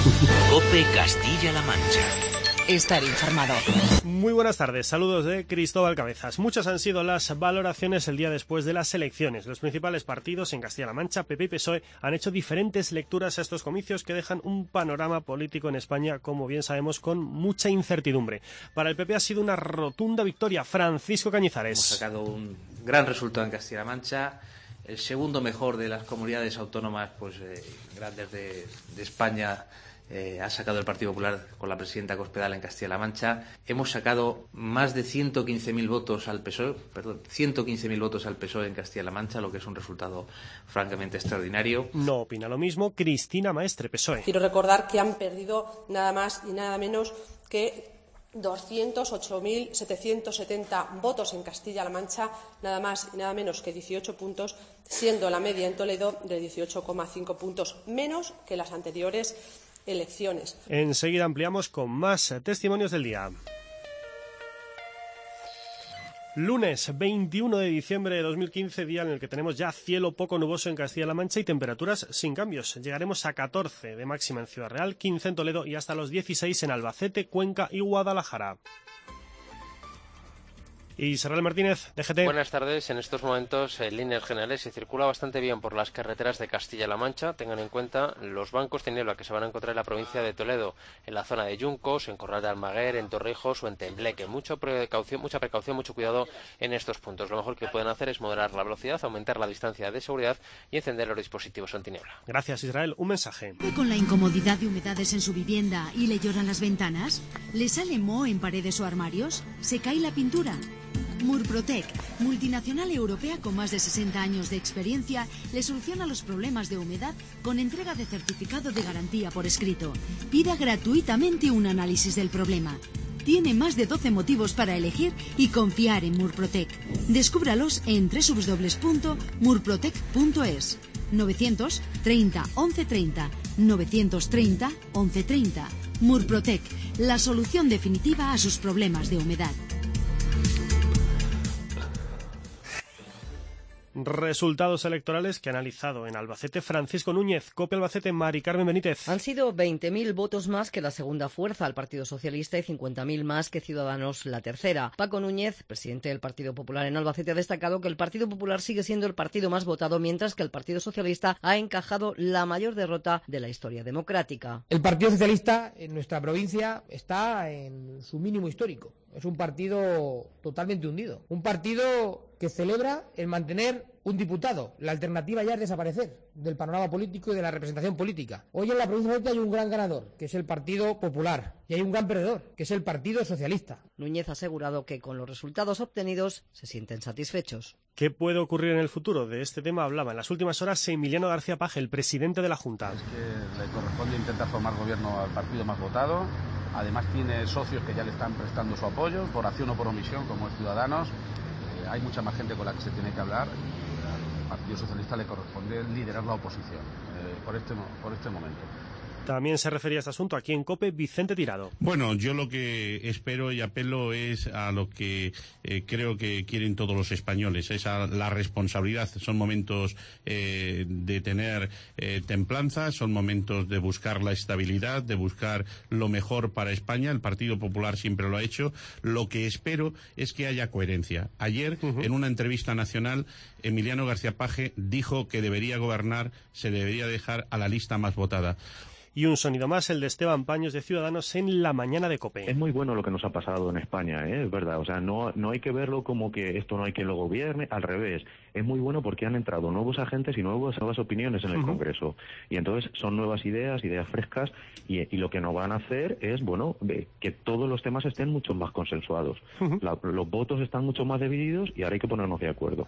COPE Castilla-La Mancha. Estar informado. Muy buenas tardes, saludos de Cristóbal Cabezas. Muchas han sido las valoraciones el día después de las elecciones. Los principales partidos en Castilla-La Mancha, PP y PSOE, han hecho diferentes lecturas a estos comicios que dejan un panorama político en España, como bien sabemos, con mucha incertidumbre. Para el PP ha sido una rotunda victoria. Francisco Cañizares. Hemos sacado un gran resultado en Castilla-La Mancha, el segundo mejor de las comunidades autónomas grandes de España. Ha sacado el Partido Popular con la presidenta Cospedal en Castilla-La Mancha. Hemos sacado más de 115.000 votos al PSOE, 115.000 votos al PSOE en Castilla-La Mancha, lo que es un resultado francamente extraordinario. No opina lo mismo Cristina Maestre, PSOE. Quiero recordar que han perdido nada más y nada menos que 208.770 votos en Castilla-La Mancha, nada más y nada menos que 18 puntos, siendo la media en Toledo de 18,5 puntos, menos que las anteriores elecciones. Enseguida ampliamos con más testimonios del día. Lunes 21 de diciembre de 2015, día en el que tenemos ya cielo poco nuboso en Castilla-La Mancha y temperaturas sin cambios. Llegaremos a 14 de máxima en Ciudad Real, 15 en Toledo y hasta los 16 en Albacete, Cuenca y Guadalajara. Israel Martínez, DGT. Buenas tardes. En estos momentos, en líneas generales, se circula bastante bien por las carreteras de Castilla-La Mancha. Tengan en cuenta los bancos de niebla que se van a encontrar en la provincia de Toledo, en la zona de Yuncos, en Corral de Almaguer, en Torrijos o en Tembleque. Mucha precaución, mucho cuidado en estos puntos. Lo mejor que pueden hacer es moderar la velocidad, aumentar la distancia de seguridad y encender los dispositivos antiniebla. Gracias, Israel. Un mensaje. ¿Con la incomodidad de humedades en su vivienda y le lloran las ventanas? ¿Le sale moho en paredes o armarios? ¿Se cae la pintura? Murprotec, multinacional europea con más de 60 años de experiencia, le soluciona los problemas de humedad con entrega de certificado de garantía por escrito. Pida gratuitamente un análisis del problema. Tiene más de 12 motivos para elegir y confiar en Murprotec. Descúbralos en www.murprotec.es. 930 1130 930 1130. Murprotec, la solución definitiva a sus problemas de humedad. Resultados electorales que ha analizado en Albacete Francisco Núñez, COPE Albacete, Mari Carmen Benítez. Han sido 20.000 votos más que la segunda fuerza, el Partido Socialista, y 50.000 más que Ciudadanos, la tercera. Paco Núñez, presidente del Partido Popular en Albacete, ha destacado que el Partido Popular sigue siendo el partido más votado, mientras que el Partido Socialista ha encajado la mayor derrota de la historia democrática. El Partido Socialista en nuestra provincia está en su mínimo histórico. Es un partido totalmente hundido. Un partido que celebra el mantener un diputado. La alternativa ya es desaparecer del panorama político y de la representación política. Hoy en la provincia de Albacete hay un gran ganador, que es el Partido Popular, y hay un gran perdedor, que es el Partido Socialista. Núñez ha asegurado que con los resultados obtenidos se sienten satisfechos. ¿Qué puede ocurrir en el futuro? De este tema hablaba en las últimas horas Emiliano García Paje, el presidente de la Junta. Es que le corresponde intentar formar gobierno al partido más votado. Además tiene socios que ya le están prestando su apoyo, por acción o por omisión, como es Ciudadanos. Hay mucha más gente con la que se tiene que hablar. Al Partido Socialista le corresponde liderar la oposición por este momento. También se refería a este asunto aquí en COPE Vicente Tirado. Bueno, yo lo que espero y apelo es a lo que creo que quieren todos los españoles, es a la responsabilidad. Son momentos de tener templanza, son momentos de buscar la estabilidad, de buscar lo mejor para España. El Partido Popular siempre lo ha hecho. Lo que espero es que haya coherencia. Ayer, en una entrevista nacional, Emiliano García Paje dijo que debería gobernar, se debería dejar a la lista más votada. Y un sonido más, el de Esteban Paños de Ciudadanos en la mañana de COPE. Es muy bueno lo que nos ha pasado en España, es verdad. O sea, no hay que verlo como que esto no hay quien lo gobierne, al revés. Es muy bueno porque han entrado nuevos agentes y nuevas opiniones en el Congreso. Y entonces son nuevas ideas frescas, y lo que nos van a hacer es, que todos los temas estén mucho más consensuados. Los votos están mucho más divididos y ahora hay que ponernos de acuerdo.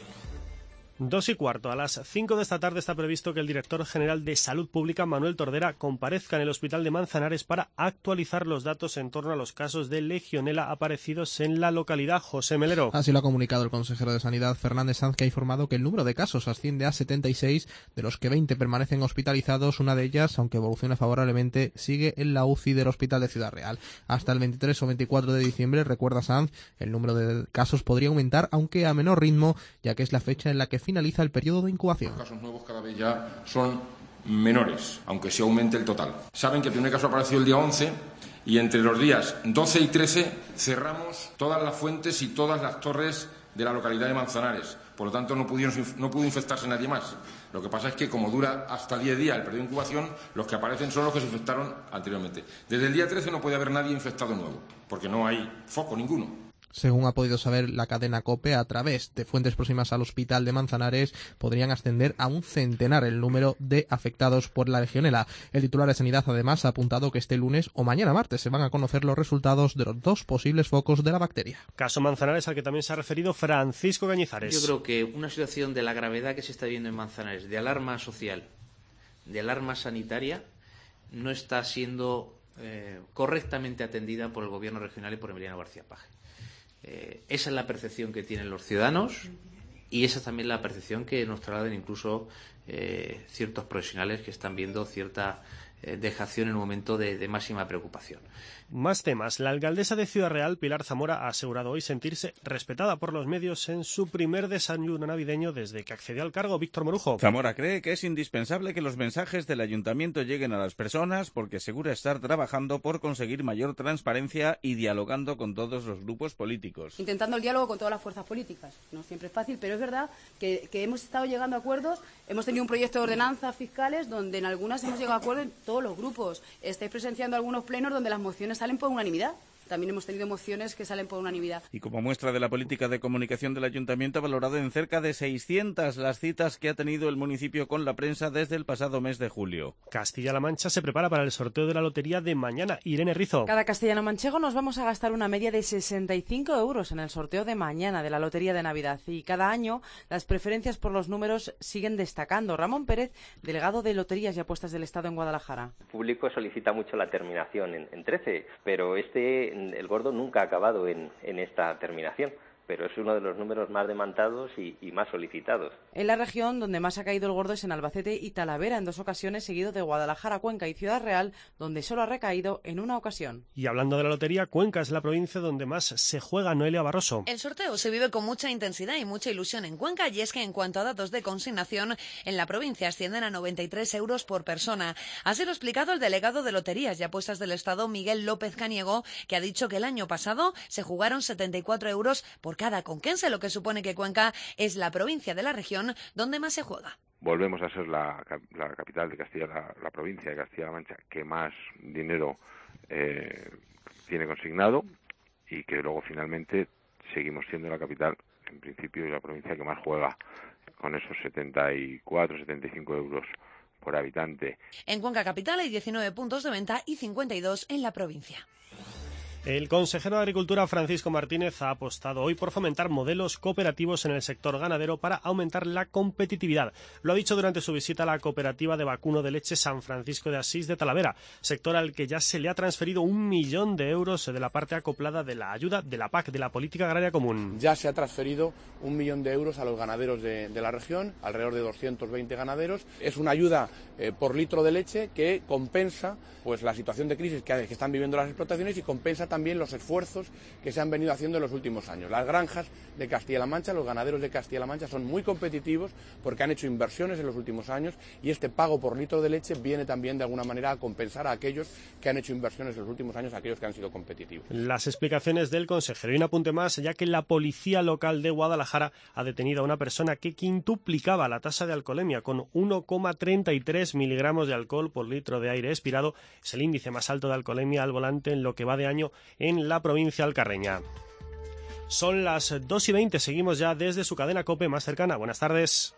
2:15. A las 5 de esta tarde está previsto que el director general de Salud Pública, Manuel Tordera, comparezca en el Hospital de Manzanares para actualizar los datos en torno a los casos de legionela aparecidos en la localidad. José Melero. Así lo ha comunicado el consejero de Sanidad, Fernández Sanz, que ha informado que el número de casos asciende a 76, de los que 20 permanecen hospitalizados. Una de ellas, aunque evoluciona favorablemente, sigue en la UCI del Hospital de Ciudad Real. Hasta el 23 o 24 de diciembre, recuerda Sanz, el número de casos podría aumentar, aunque a menor ritmo, ya que es la fecha en la que finaliza el periodo de incubación. Los casos nuevos cada vez ya son menores, aunque sí aumente el total. Saben que el primer caso apareció el día 11 y entre los días 12 y 13 cerramos todas las fuentes y todas las torres de la localidad de Manzanares. Por lo tanto, no pudo infectarse nadie más. Lo que pasa es que, como dura hasta 10 días el periodo de incubación, los que aparecen son los que se infectaron anteriormente. Desde el día 13 no puede haber nadie infectado nuevo, porque no hay foco ninguno. Según ha podido saber la cadena COPE, a través de fuentes próximas al hospital de Manzanares, podrían ascender a un centenar el número de afectados por la legionela. El titular de Sanidad, además, ha apuntado que este lunes o mañana martes se van a conocer los resultados de los 2 posibles focos de la bacteria. Caso Manzanares al que también se ha referido Francisco Cañizares. Yo creo que una situación de la gravedad que se está viendo en Manzanares, de alarma social, de alarma sanitaria, no está siendo correctamente atendida por el Gobierno regional y por Emiliano García Paje. Esa es la percepción que tienen los ciudadanos y esa es también la percepción que nos trasladan incluso ciertos profesionales que están viendo cierta dejación en un momento de máxima preocupación. Más temas. La alcaldesa de Ciudad Real, Pilar Zamora, ha asegurado hoy sentirse respetada por los medios en su primer desayuno navideño desde que accedió al cargo. Víctor Morujo. Zamora cree que es indispensable que los mensajes del ayuntamiento lleguen a las personas porque asegura estar trabajando por conseguir mayor transparencia y dialogando con todos los grupos políticos. Intentando el diálogo con todas las fuerzas políticas. No siempre es fácil, pero es verdad que hemos estado llegando a acuerdos. Hemos tenido un proyecto de ordenanzas fiscales donde en algunas hemos llegado a acuerdos en todos los grupos. Estáis presenciando algunos plenos donde las mociones salen por unanimidad. También hemos tenido mociones que salen por unanimidad. Y como muestra de la política de comunicación del ayuntamiento, ha valorado en cerca de 600 las citas que ha tenido el municipio con la prensa desde el pasado mes de julio. Castilla-La Mancha se prepara para el sorteo de la lotería de mañana. Irene Rizo. Cada castellano-manchego nos vamos a gastar una media de 65 euros en el sorteo de mañana de la lotería de Navidad. Y cada año las preferencias por los números siguen destacando. Ramón Pérez, delegado de Loterías y Apuestas del Estado en Guadalajara. El público solicita mucho la terminación en 13, pero el gordo nunca ha acabado en esta terminación, pero es uno de los números más demandados y más solicitados. En la región donde más ha caído el gordo es en Albacete y Talavera en 2 ocasiones, seguido de Guadalajara, Cuenca y Ciudad Real, donde solo ha recaído en 1 ocasión. Y hablando de la lotería, Cuenca es la provincia donde más se juega. Noelia Barroso. El sorteo se vive con mucha intensidad y mucha ilusión en Cuenca, y es que en cuanto a datos de consignación, en la provincia ascienden a 93 euros por persona. Así lo ha explicado el delegado de Loterías y Apuestas del Estado, Miguel López Caniego, que ha dicho que el año pasado se jugaron 74 euros por cada conquense, lo que supone que Cuenca es la provincia de la región donde más se juega. Volvemos a ser la capital de Castilla, la provincia de Castilla-La Mancha que más dinero tiene consignado, y que luego finalmente seguimos siendo la capital, en principio, y la provincia que más juega, con esos 74, 75 euros por habitante. En Cuenca capital hay 19 puntos de venta y 52 en la provincia. El consejero de Agricultura, Francisco Martínez, ha apostado hoy por fomentar modelos cooperativos en el sector ganadero para aumentar la competitividad. Lo ha dicho durante su visita a la cooperativa de vacuno de leche San Francisco de Asís de Talavera, sector al que ya se le ha transferido 1 millón de euros de la parte acoplada de la ayuda de la PAC, de la Política Agraria Común. Ya se ha transferido 1 millón de euros a los ganaderos de la región, alrededor de 220 ganaderos. Es una ayuda por litro de leche que compensa pues la situación de crisis que están viviendo las explotaciones y compensa también los esfuerzos que se han venido haciendo en los últimos años. Las granjas de Castilla-La Mancha, los ganaderos de Castilla-La Mancha son muy competitivos porque han hecho inversiones en los últimos años, y este pago por litro de leche viene también de alguna manera a compensar a aquellos que han hecho inversiones en los últimos años, a aquellos que han sido competitivos. Las explicaciones del consejero. Y un apunte más, ya que la policía local de Guadalajara ha detenido a una persona que quintuplicaba la tasa de alcoholemia con 1,33 miligramos de alcohol por litro de aire expirado. Es el índice más alto de alcoholemia al volante en lo que va de año en la provincia alcarreña. Son las 2:20, seguimos ya desde su cadena COPE más cercana. Buenas tardes.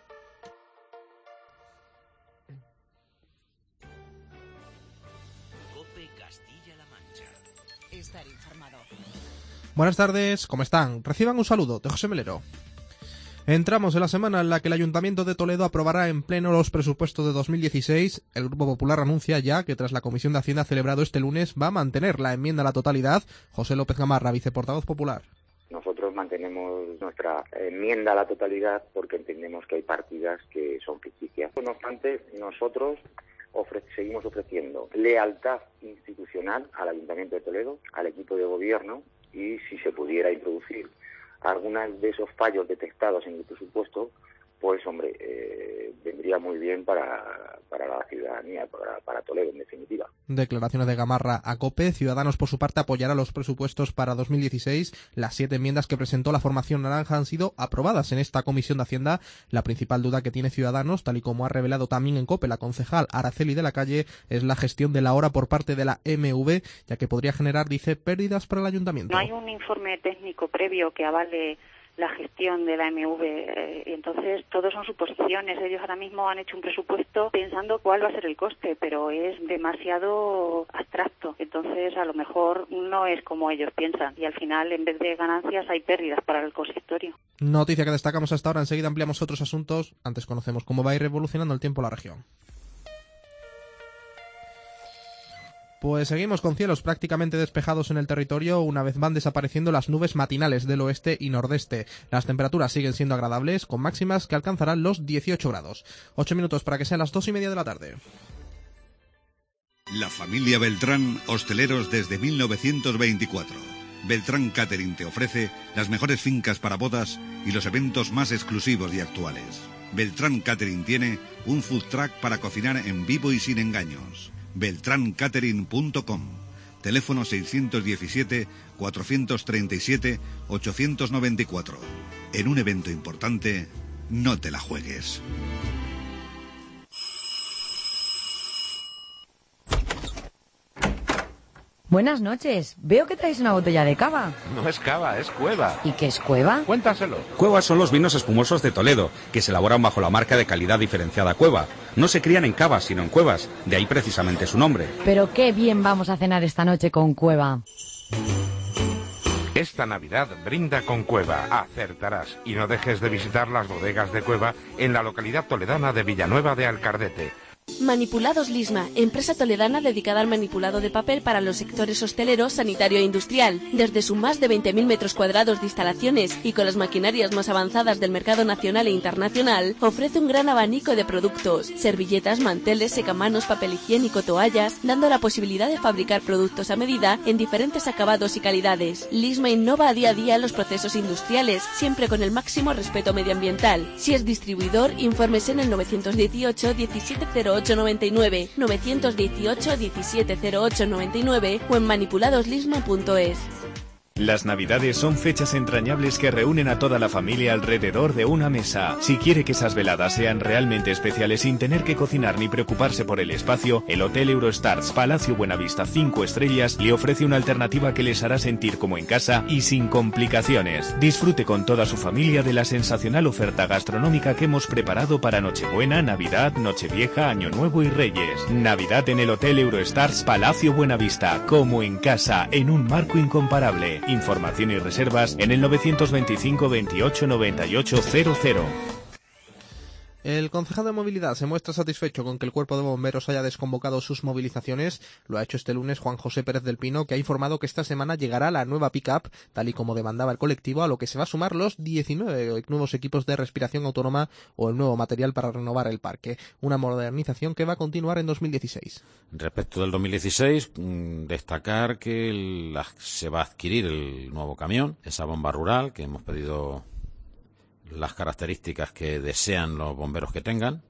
COPE Castilla-La Mancha. Estar informado. Buenas tardes, ¿cómo están? Reciban un saludo de José Melero. Entramos en la semana en la que el Ayuntamiento de Toledo aprobará en pleno los presupuestos de 2016. El Grupo Popular anuncia ya que tras la Comisión de Hacienda celebrado este lunes va a mantener la enmienda a la totalidad. José López Gamarra, viceportavoz popular. Nosotros mantenemos nuestra enmienda a la totalidad porque entendemos que hay partidas que son ficticias. No obstante, nosotros seguimos ofreciendo lealtad institucional al Ayuntamiento de Toledo, al equipo de gobierno, y si se pudiera introducir algunos de esos fallos detectados en el presupuesto, pues hombre, vendría muy bien para la ciudadanía, para Toledo en definitiva. Declaraciones de Gamarra a COPE. Ciudadanos, por su parte, apoyará los presupuestos para 2016. Las 7 enmiendas que presentó la formación naranja han sido aprobadas en esta Comisión de Hacienda. La principal duda que tiene Ciudadanos, tal y como ha revelado también en COPE la concejal Araceli de la Calle, es la gestión de la hora por parte de la MV, ya que podría generar, dice, pérdidas para el ayuntamiento. No hay un informe técnico previo que avale la gestión de la MV, entonces todos son suposiciones. Ellos ahora mismo han hecho un presupuesto pensando cuál va a ser el coste, pero es demasiado abstracto, entonces a lo mejor no es como ellos piensan y al final en vez de ganancias hay pérdidas para el consistorio. Noticia que destacamos hasta ahora, enseguida ampliamos otros asuntos. Antes conocemos cómo va a ir evolucionando el tiempo en la región. Pues seguimos con cielos prácticamente despejados en el territorio una vez van desapareciendo las nubes matinales del oeste y nordeste. Las temperaturas siguen siendo agradables, con máximas que alcanzarán los 18 grados. 8 minutos para que sean las 2:30 de la tarde. La familia Beltrán, hosteleros desde 1924. Beltrán Catering te ofrece las mejores fincas para bodas y los eventos más exclusivos y actuales. Beltrán Catering tiene un food truck para cocinar en vivo y sin engaños. beltrancatering.com. Teléfono 617-437-894. En un evento importante, no te la juegues. Buenas noches. Veo que traéis una botella de cava. No es cava, es cueva. ¿Y qué es cueva? Cuéntaselo. Cuevas son los vinos espumosos de Toledo, que se elaboran bajo la marca de calidad diferenciada Cueva. No se crían en cavas, sino en cuevas, de ahí precisamente su nombre. Pero qué bien vamos a cenar esta noche con cueva. Esta Navidad brinda con Cueva, acertarás, y no dejes de visitar las bodegas de Cueva en la localidad toledana de Villanueva de Alcardete. Manipulados Lisma, empresa toledana dedicada al manipulado de papel para los sectores hostelero, sanitario e industrial. Desde sus más de 20.000 metros cuadrados de instalaciones y con las maquinarias más avanzadas del mercado nacional e internacional, ofrece un gran abanico de productos, servilletas, manteles, secamanos, papel higiénico, toallas, dando la posibilidad de fabricar productos a medida en diferentes acabados y calidades. Lisma innova a día los procesos industriales, siempre con el máximo respeto medioambiental. Si es distribuidor, infórmese en el 918 1708 99 918 1708 99 o en manipuladoslisma.es. Las Navidades son fechas entrañables que reúnen a toda la familia alrededor de una mesa. Si quiere que esas veladas sean realmente especiales sin tener que cocinar ni preocuparse por el espacio, el Hotel Eurostars Palacio Buenavista 5 estrellas le ofrece una alternativa que les hará sentir como en casa y sin complicaciones. Disfrute con toda su familia de la sensacional oferta gastronómica que hemos preparado para Nochebuena, Navidad, Nochevieja, Año Nuevo y Reyes. Navidad en el Hotel Eurostars Palacio Buenavista, como en casa, en un marco incomparable. Información y reservas en el 925 28 98 00. El concejal de Movilidad se muestra satisfecho con que el Cuerpo de Bomberos haya desconvocado sus movilizaciones. Lo ha hecho este lunes Juan José Pérez del Pino, que ha informado que esta semana llegará la nueva pick-up, tal y como demandaba el colectivo, a lo que se va a sumar los 19 nuevos equipos de respiración autónoma o el nuevo material para renovar el parque. Una modernización que va a continuar en 2016. Respecto del 2016, destacar que se va a adquirir el nuevo camión, esa bomba rural que hemos pedido las características que desean los bomberos que tengan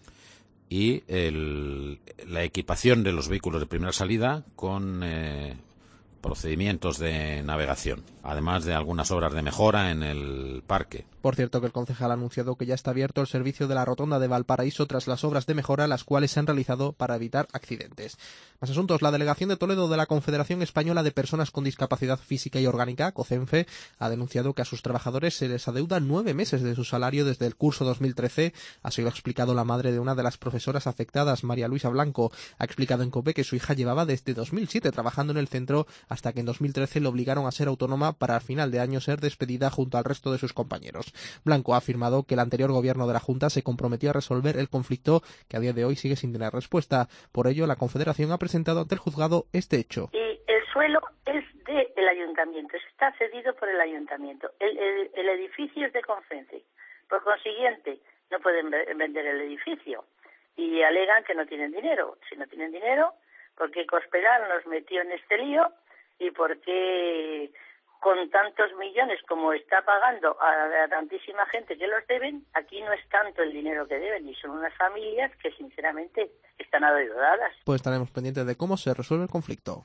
y la equipación de los vehículos de primera salida con procedimientos de navegación, además de algunas obras de mejora en el parque. Por cierto, que el concejal ha anunciado que ya está abierto el servicio de la rotonda de Valparaíso tras las obras de mejora, las cuales se han realizado para evitar accidentes. Más asuntos. La delegación de Toledo de la Confederación Española de Personas con Discapacidad Física y Orgánica, COCENFE, ha denunciado que a sus trabajadores se les adeuda 9 meses de su salario desde el curso 2013. Así lo ha explicado la madre de una de las profesoras afectadas, María Luisa Blanco. Ha explicado en COPE que su hija llevaba desde 2007 trabajando en el centro hasta que en 2013 le obligaron a ser autónoma para al final de año ser despedida junto al resto de sus compañeros. Blanco ha afirmado que el anterior gobierno de la Junta se comprometió a resolver el conflicto, que a día de hoy sigue sin tener respuesta. Por ello, la Confederación ha presentado ante el juzgado este hecho. Y el suelo es del ayuntamiento, está cedido por el ayuntamiento. El edificio es de Confense. Por consiguiente, no pueden vender el edificio. Y alegan que no tienen dinero. Si no tienen dinero, ¿por qué Cospedal nos metió en este lío? ¿Y por qué con tantos millones como está pagando a tantísima gente que los deben, aquí no es tanto el dinero que deben y son unas familias que sinceramente están adeudadas. Pues estaremos pendientes de cómo se resuelve el conflicto.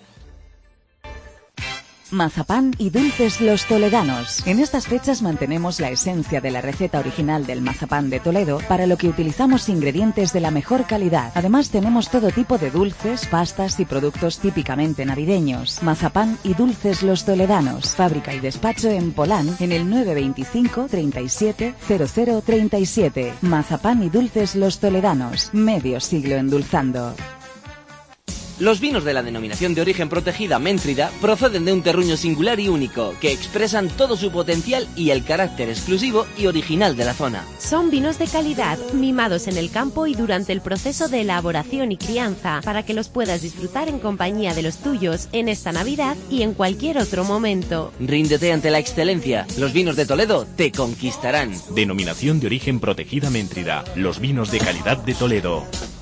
Mazapán y dulces Los Toledanos. En estas fechas mantenemos la esencia de la receta original del mazapán de Toledo, para lo que utilizamos ingredientes de la mejor calidad. Además tenemos todo tipo de dulces, pastas y productos típicamente navideños. Mazapán y dulces Los Toledanos. Fábrica y despacho en Polán, en el 925 37 00 37. Mazapán y dulces Los Toledanos. Medio siglo endulzando. Los vinos de la denominación de origen protegida Méntrida proceden de un terruño singular y único, que expresan todo su potencial y el carácter exclusivo y original de la zona. Son vinos de calidad, mimados en el campo y durante el proceso de elaboración y crianza, para que los puedas disfrutar en compañía de los tuyos en esta Navidad y en cualquier otro momento. Ríndete ante la excelencia. Los vinos de Toledo te conquistarán. Denominación de origen protegida Méntrida. Los vinos de calidad de Toledo.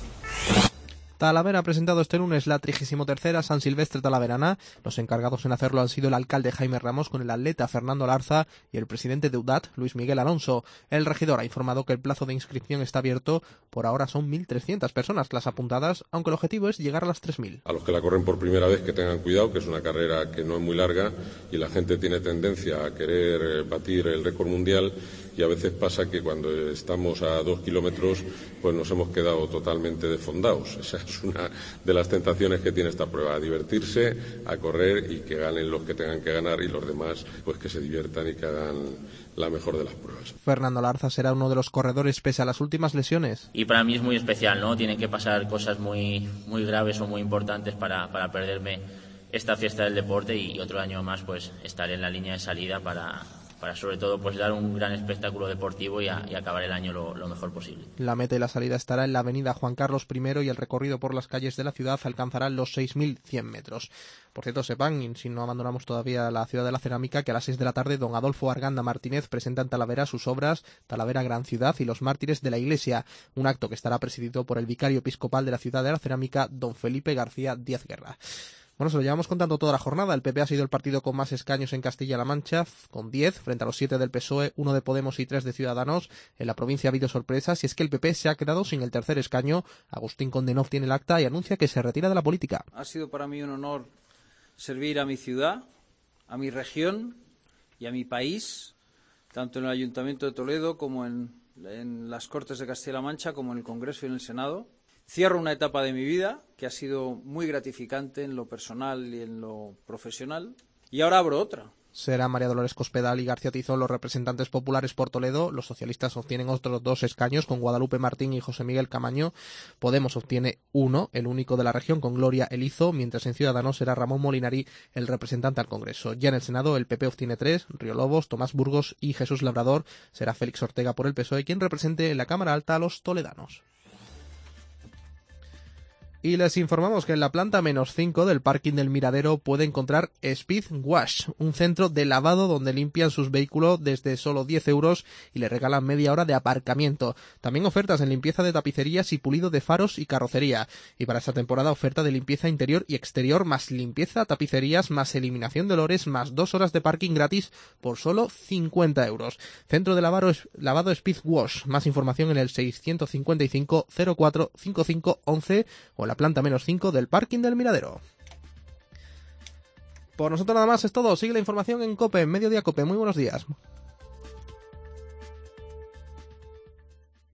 Talavera ha presentado este lunes la 33ª San Silvestre Talaverana. Los encargados en hacerlo han sido el alcalde Jaime Ramos con el atleta Fernando Larza y el presidente de UDAT, Luis Miguel Alonso. El regidor ha informado que el plazo de inscripción está abierto. Por ahora son 1.300 personas las apuntadas, aunque el objetivo es llegar a las 3.000. A los que la corren por primera vez, que tengan cuidado, que es una carrera que no es muy larga y la gente tiene tendencia a querer batir el récord mundial, y a veces pasa que cuando estamos a 2 kilómetros pues nos hemos quedado totalmente desfondados. Esa es una de las tentaciones que tiene esta prueba, a divertirse, a correr y que ganen los que tengan que ganar y los demás pues que se diviertan y que hagan la mejor de las pruebas. Fernando Larza será uno de los corredores pese a las últimas lesiones. Y para mí es muy especial, ¿no? Tienen que pasar cosas muy graves o muy importantes para perderme esta fiesta del deporte, y otro año más pues estaré en la línea de salida para sobre todo pues dar un gran espectáculo deportivo y acabar el año lo mejor posible. La meta y la salida estará en la avenida Juan Carlos I y el recorrido por las calles de la ciudad alcanzará los 6.100 metros. Por cierto, sepan, si no abandonamos todavía la ciudad de la cerámica, que a las 6 de la tarde don Adolfo Arganda Martínez presenta en Talavera sus obras Talavera Gran Ciudad y los mártires de la Iglesia, un acto que estará presidido por el vicario episcopal de la ciudad de la cerámica, don Felipe García Díaz Guerra. Bueno, se lo llevamos contando toda la jornada. El PP ha sido el partido con más escaños en Castilla-La Mancha, con 10, frente a los 7 del PSOE, 1 de Podemos y 3 de Ciudadanos. En la provincia ha habido sorpresas, y es que el PP se ha quedado sin el tercer escaño. Agustín Condenov tiene el acta y anuncia que se retira de la política. Ha sido para mí un honor servir a mi ciudad, a mi región y a mi país, tanto en el Ayuntamiento de Toledo como en las Cortes de Castilla-La Mancha, como en el Congreso y en el Senado. Cierro una etapa de mi vida que ha sido muy gratificante en lo personal y en lo profesional, y ahora abro otra. Será María Dolores Cospedal y García Tizón los representantes populares por Toledo. Los socialistas obtienen otros 2 escaños con Guadalupe Martín y José Miguel Camaño. Podemos obtiene 1, el único de la región, con Gloria Elizo, mientras en Ciudadanos será Ramón Molinari el representante al Congreso. Ya en el Senado el PP obtiene 3, Río Lobos, Tomás Burgos y Jesús Labrador. Será Félix Ortega por el PSOE quien represente en la Cámara Alta a los toledanos. Y les informamos que en la planta -5 del parking del Miradero puede encontrar Speed Wash, un centro de lavado donde limpian sus vehículos desde solo 10 euros y le regalan media hora de aparcamiento. También ofertas en limpieza de tapicerías y pulido de faros y carrocería. Y para esta temporada oferta de limpieza interior y exterior, más limpieza, tapicerías, más eliminación de olores, más 2 horas de parking gratis por solo 50 euros. Centro de lavado Speed Wash. Más información en el 655 04 55 11 o en la planta -5 del parking del Miradero. Por nosotros nada más es todo. Sigue la información en COPE, Mediodía COPE. Muy buenos días.